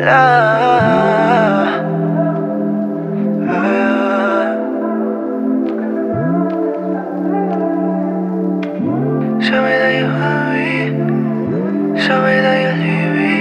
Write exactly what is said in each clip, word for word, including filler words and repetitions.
love. Show me that you love me. Show me that you need me,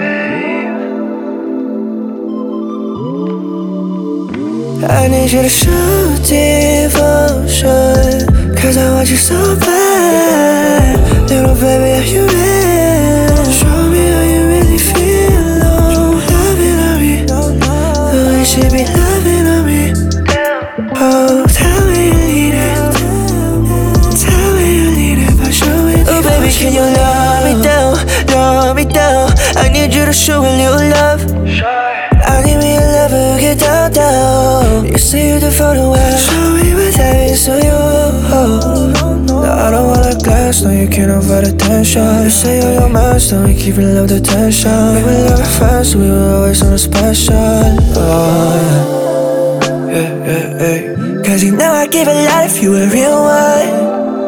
babe. I need you to show devotion, cause I want you so bad. Little baby, are you real? Show me how you really feel. Oh, loving on me, the way she be loving on me. Oh, tell me you need it. Tell me you need it by showing. Oh baby, can you love me down, love me down? I need you to show a little love. I need me a lover, get down, down. You say you're devoted, well, show me what that means to you. No, I don't want a glass, no, you can't avoid attention. You say you're your master, we keep it love the tension. We were never fast, we were always on a special. Oh, yeah, yeah, yeah, yeah. Cause you know I give a lot if you a real one.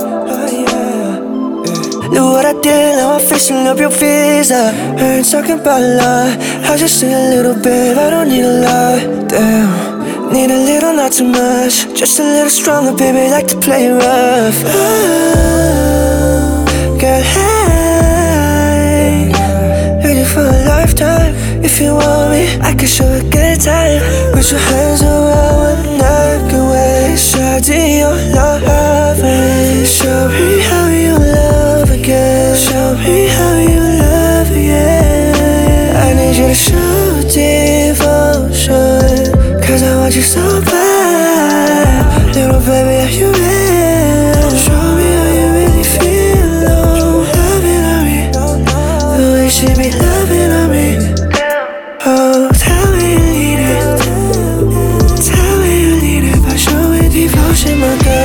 Look what I did, now I'm fixing up your visa. I ain't talking about love, I just need a little bit, I don't need a lot. Damn, need a little, not too much. Just a little stronger, baby, like to play rough. Oh, get high, ready for a lifetime. If you want me, I can show a good time. Put your hands around one neck away. Shawty, your love, show me how you love again. Show me how you love again. I need you to show devotion, cause I want you so bad. Little baby, are you real? Show me how you really feel. Oh, loving on me, the way she be loving on me. Oh, tell me you need it. Tell me you need it by showing devotion, my girl.